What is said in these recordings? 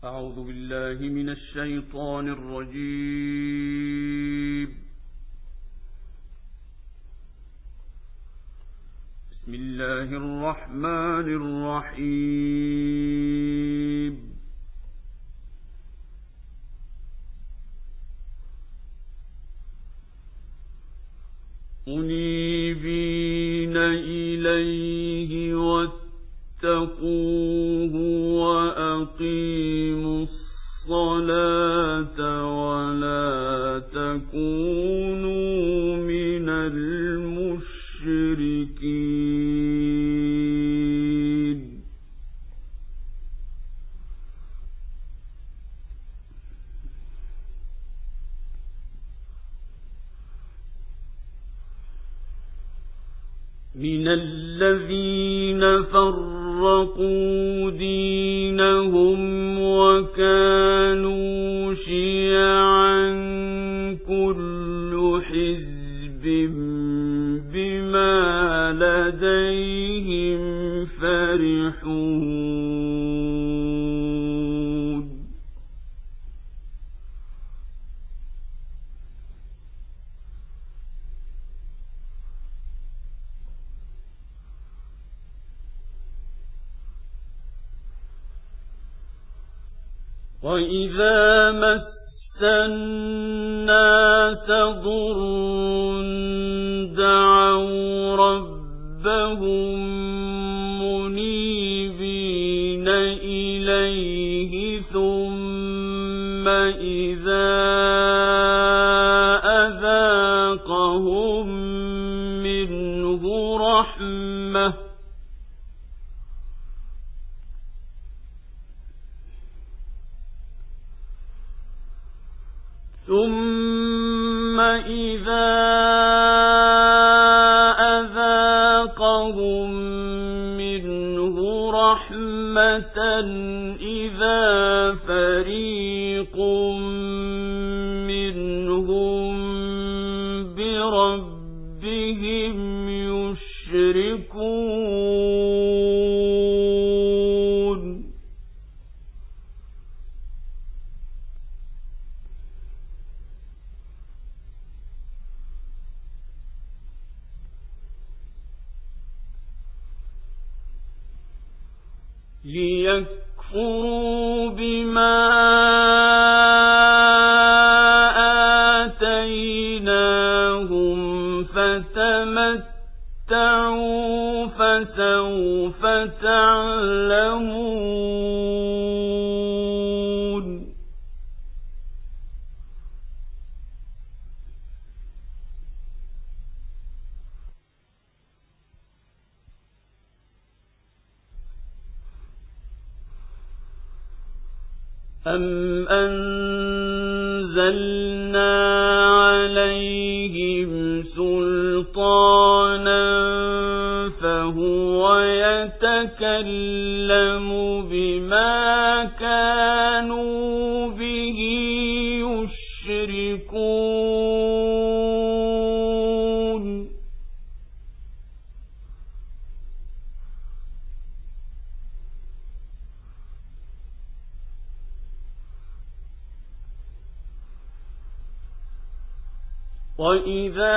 أعوذ بالله من الشيطان الرجيم. بسم الله الرحمن الرحيم. منيبين إليه واتقوه وأقيموا الصلاة ولا تكونوا من المشركين. من الذين فرقوا دينهم وكانوا شيعا كل حزب بما لديهم فرحون. وَإِذَا مَسَّ النَّاسَ ضُرٌّ دَعَوْا رَبَّهُم مُّنِيبِينَ إِلَيْهِ ثُمَّ إِذَا أَذَاقَهُم مِّنْهُ رَحْمَةً إِذَا فَرِيقٌ مِّنْهُم بِرَبِّهِمْ يُشْرِكُونَ. ليكفروا بما آتيناهم فتمتعوا فسوف تعلمون. أَمْ أَنزَلْنَا عَلَيْهِمْ سُلْطَانًا فَهُوَ يَتَكَلَّمُ بِمَا كَانُوا بِهِ يُشْرِكُونَ. وَإِذَا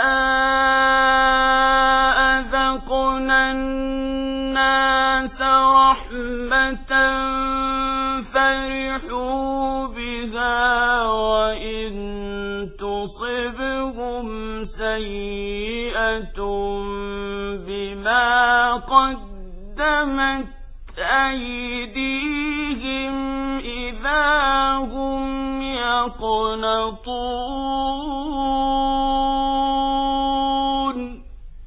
أَذَقْنَا النَّاسَ رَحْمَةً فَرِحُوا بِهَا وَإِن تُصِبْهُمْ سَيِّئَةٌ بِمَا قَدَّمَتْ أَيْدِيهِمْ إِذَا هُمْ يَقْنَطُونَ.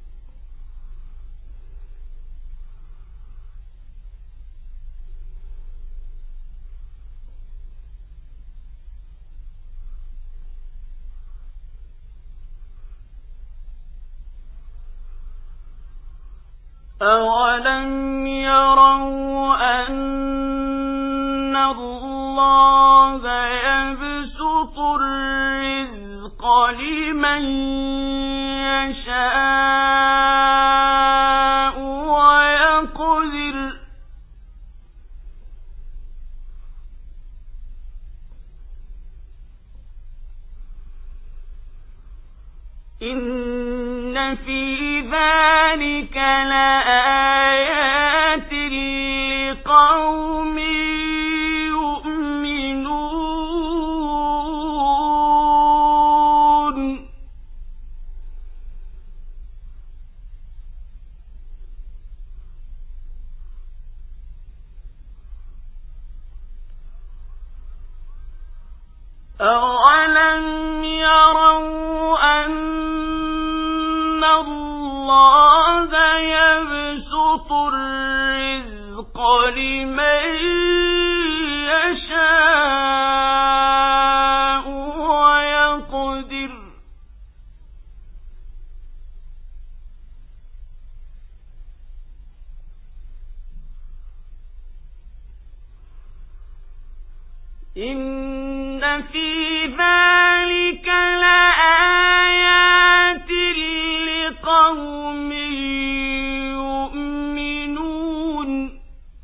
أَوَلَمْ يَرَوْا أَنَّ اللَّهَ يَبْسُطُ الرِّزْقَ لِمَن يَشَاءُ وَيَقْدِرُ إن في ذلك لآيات لقوم يؤمنون أولم يروا أن الله يبسط الرزق لمن يشاء ويقدر إن في ذلك لآيات لقوم يؤمنون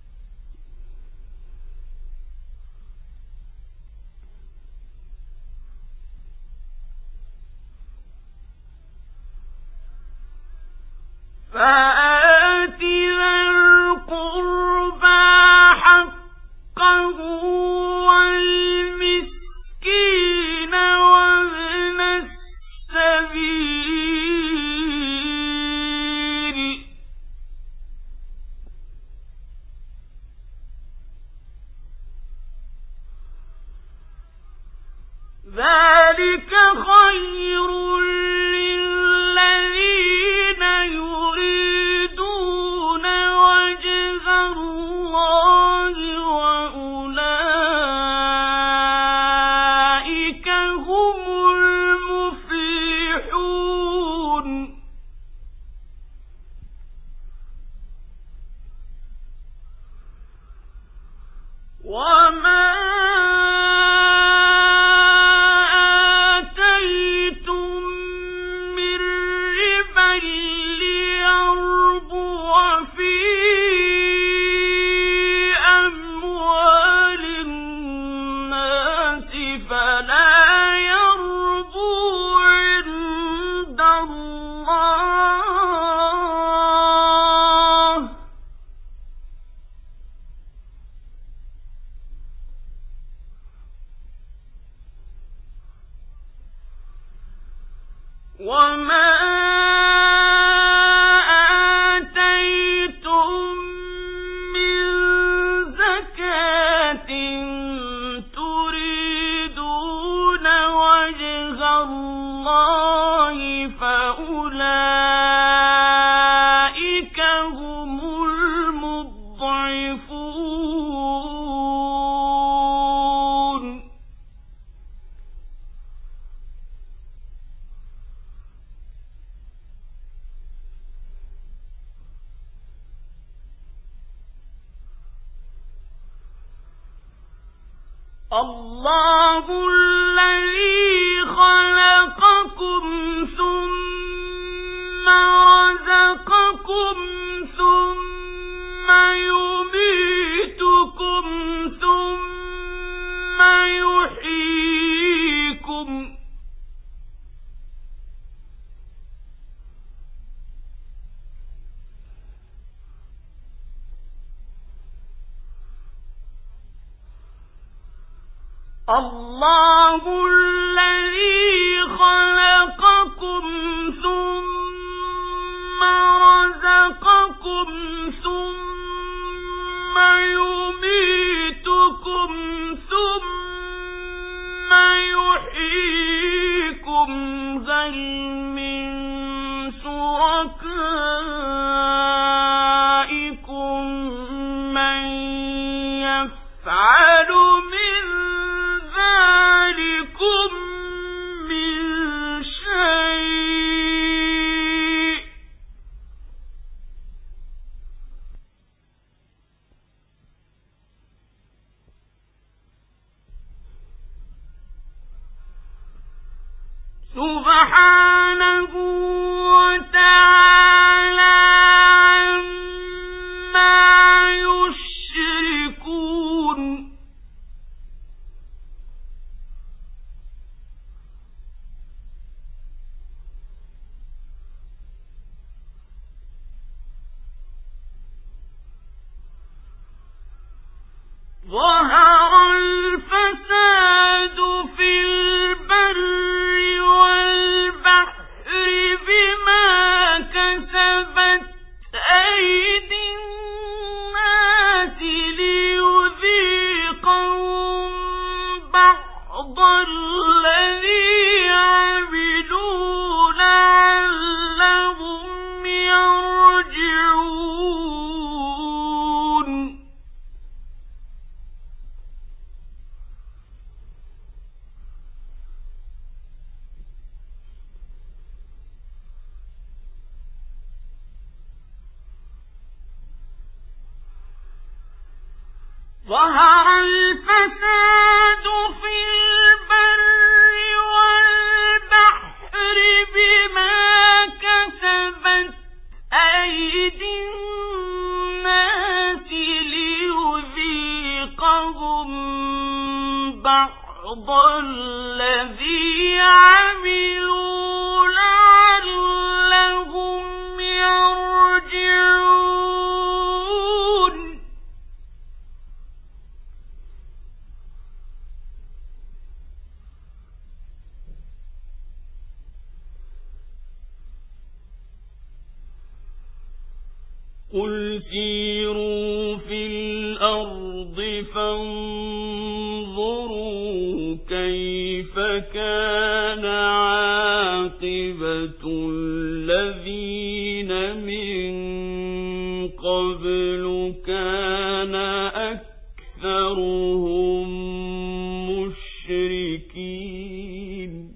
فآت ذا القربى حقه والمسكين وابن السبيل ذلك خير للذين يريدون وجه الله وأولئك هم المفلحون وما آتيتم من ربا ليربو في أموال الناس فلا يربو عند الله وما آتيتم من زكاة تريدون وجه الله فأولئك هم المضعفون الله الذي خلقكم ثم رزقكم ثم يميتكم ثم يحييكم الله الذي خلقكم ثم رزقكم ثم يميتكم ثم يحييكم هل من شركائكم من يفعل من ذلكم من شيء سبحانه وتعالى عما يشركون ظهر الفساد في البر والبحر بما كسبت أيدي الناس ليذيقهم بعض الذي عملوا لعلهم يرجعون ظهر الفساد في البر والبحر بما كسبت أيدي الناس ليذيقهم بعض الذي عملوا لعلهم يرجعون قل سيروا في الأرض فانظروا كيف كان عاقبة الذين من قبل كان أكثرهم مشركين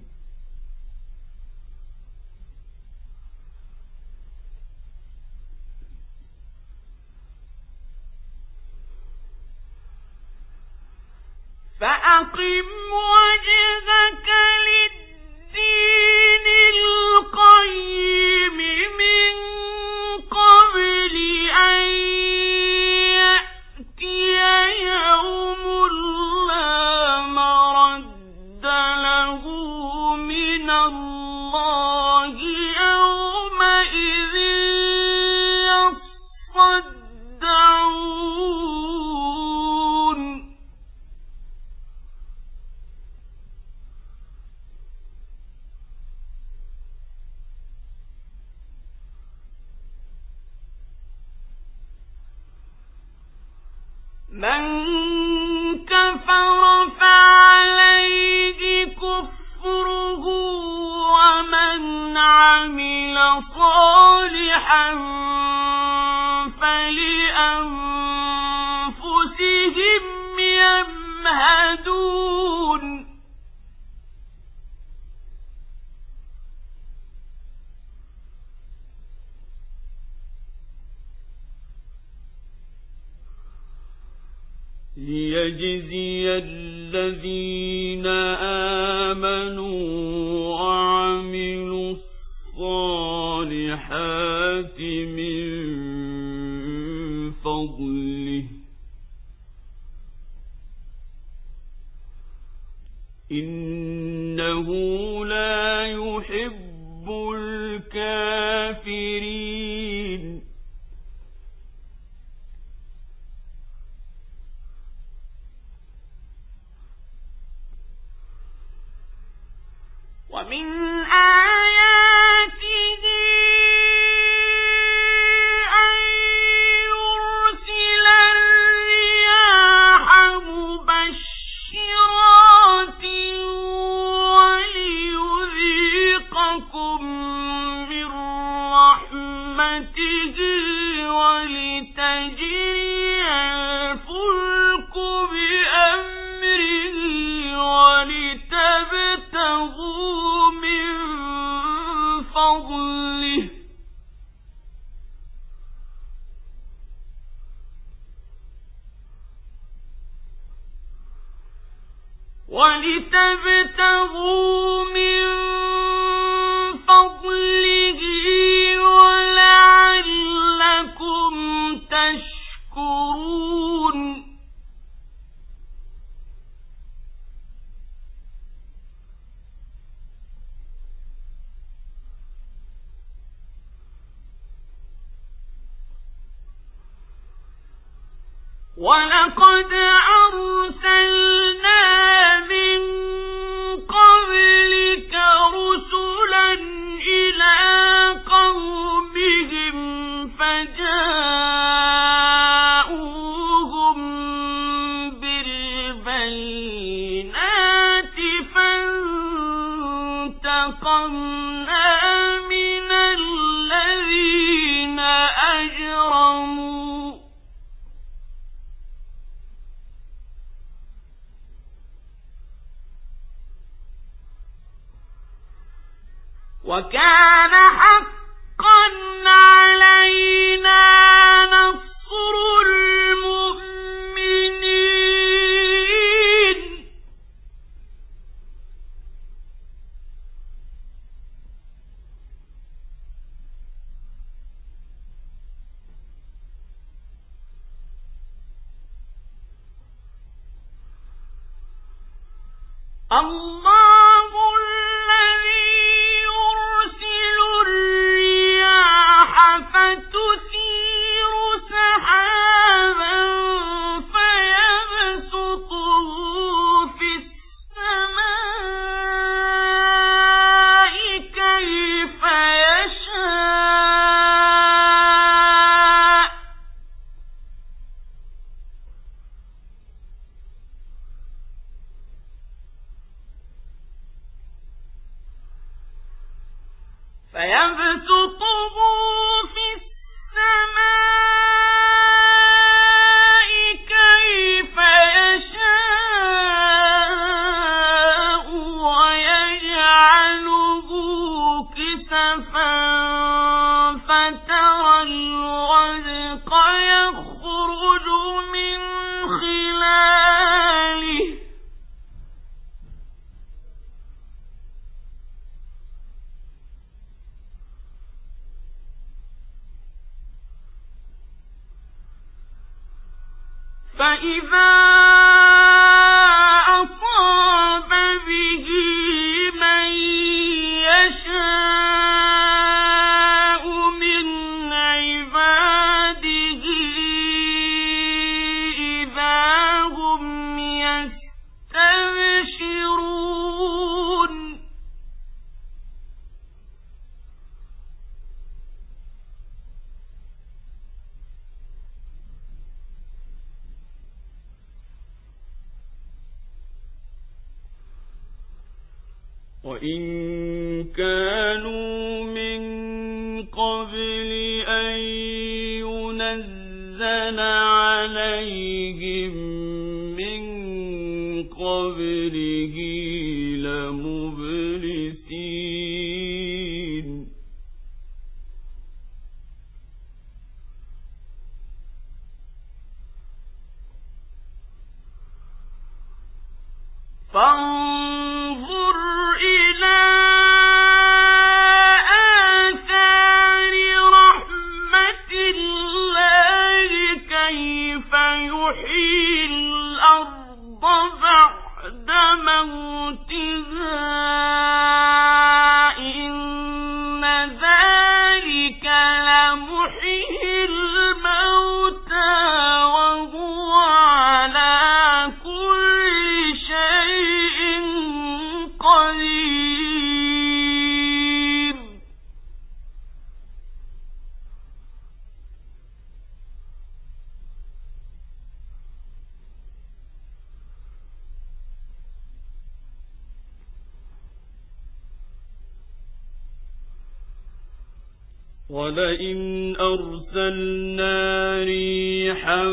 فأقم وجهك للدين القيم من قبل أن يأتي يوم لا مرد له من الله يومئذ يصدعون من كفر فعليه كفره ومن عمل صالحا فلأنفسهم يمهدون ليجزي الذين آمنوا وعملوا الصالحات من فضله إنه لا يحب الكافرين ومن آياته أن يرسل الرياح مبشرات وليذيقكم من رحمته ولتجري الفلك بأمره ولتبتغوا من فضله ولعلكم تشكرون وَلَقَدْ أَرْسَلْنَا مِن قَبْلِكَ رُسُلًا إِلَى قَوْمِهِمْ فَجَاءُوهُم بِالْبَيِّنَاتِ فَانتَقَمْنَا مِنَ الَّذِينَ أَجْرَمُوا وَكَانَ حَقًّا عَلَيْنَا نَصْرُ الْمُؤْمِنِينَ الله الذي يرسل الرياح فتثير سحابا فيبسطه في السماء كيف يشاء ويجعله كسفا فترى الودق يخرج من خلاله فإذا أصاب به من يشاء من عباده إذا هم يستبشرون وَإِن كَانُوا مِن قَبْلِ أَن يُنَزَّلَ عَلَيْهِم مِّن قَبْلِهِ لَمُبْلِسِينَ فانظر إلى آثار رحمة الله كيف يحيي الأرض بعد موتها إن ذلك لمحيي الموتى وهو على كل شيء قدير وَلَئِنْ أَرْسَلْنَا رِيحًا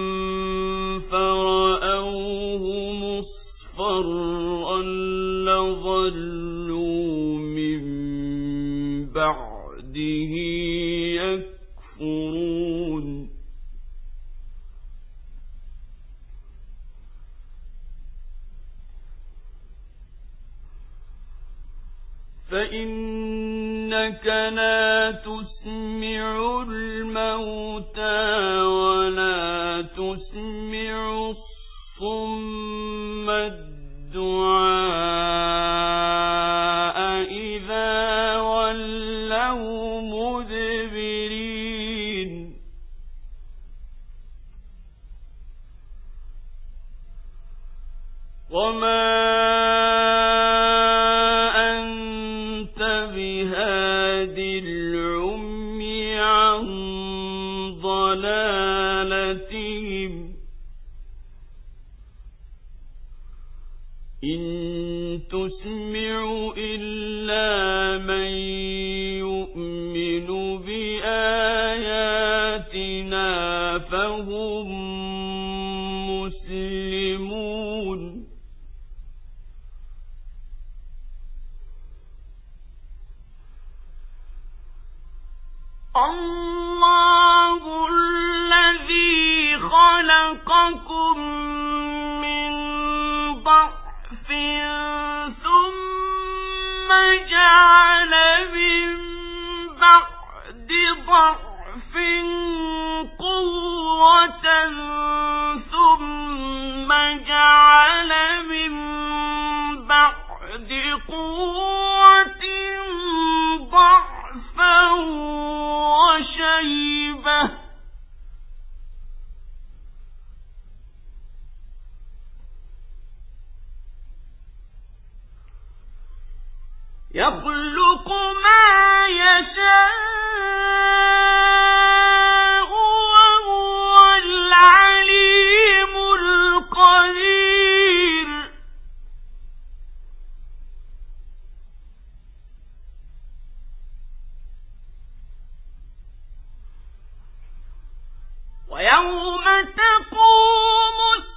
فَرَأَوْهُ مُصْفَرًّا لَظَلُّوا مِنْ بَعْدِهِ يَكْفُرُونَ فإنك لا تسمع الموتى ولا تسمع الصم الدعاء إذا ولوا مدبرين وما أنت بهاد العمي عن ضلالتهم إن تسمع إلا من يؤمن بآياتنا فهم مسلمون الله الذي خلقكم من ضعف ثم جعل من بعد ضعف قوة ثم جعل من بعد قوة ضعفا وشيبة يخلق ما يشاء وهو العليم القدير ويوم تقوم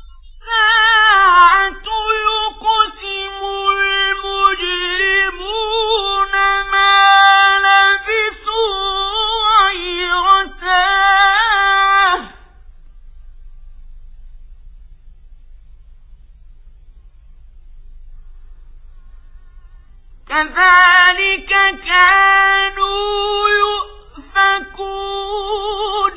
الساعة يقسم المجرمون ما لبثوا غير ساعة كذلك كانوا يؤفكون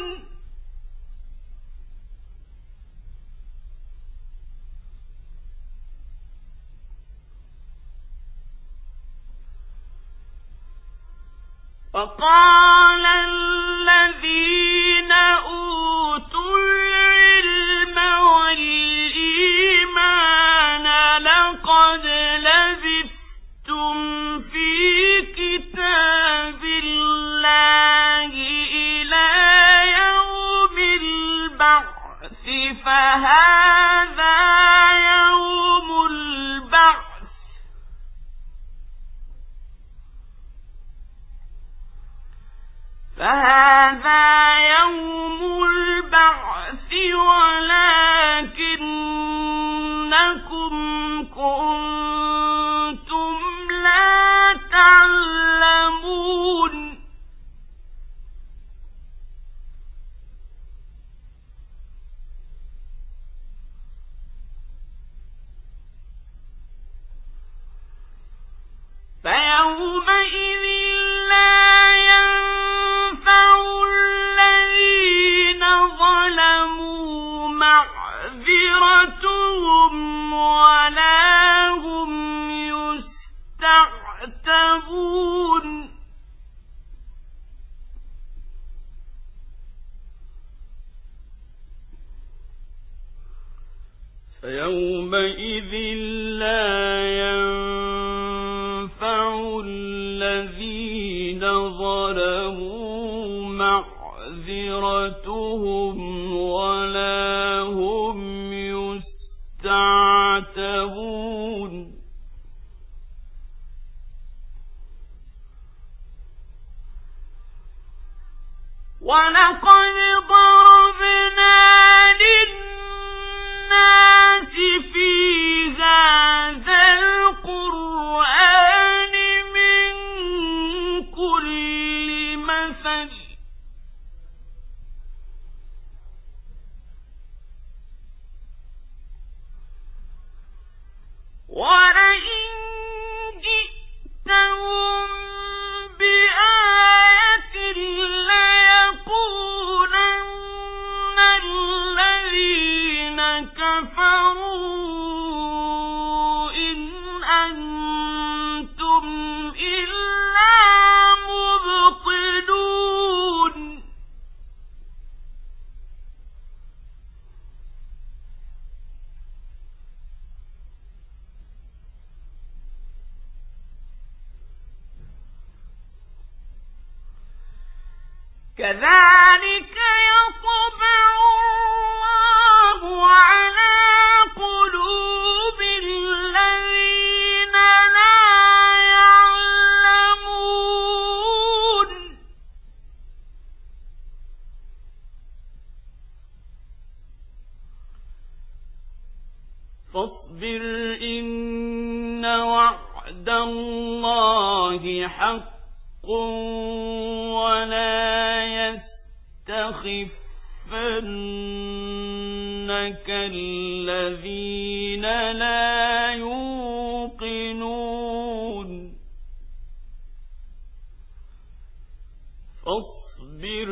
وقال الذين أوتوا العلم والإيمان لقد لبثتم في كتاب الله إلى يوم البعث فهذا يوم البعث ولكنكم كنتم لا تعلمون فيومئذ لا ينفع الذين ظلموا معذرتهم ولا هم يستعتبون فيومئذ لا ينفع الذين ظلموا معذرتهم ولا هم يستعتبون ولقد ضربنا للناس في هذا القرآن من كل مثل ولئن جئتهم بآية ليقولن الذين كفروا إن أنتم إلا مبطلون كذلك يطبع الله على قلوب الذين لا يعلمون فاصبر إن وعد الله حق ولا يستخفنك الذين لا يوقنون فاصبر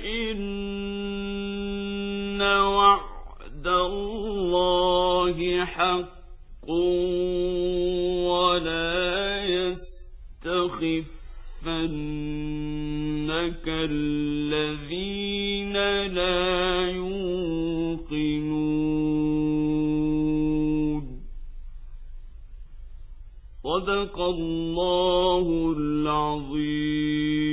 إن وعد الله حق ولا يستخفنك الذين لا يوقنون صدق الله العظيم.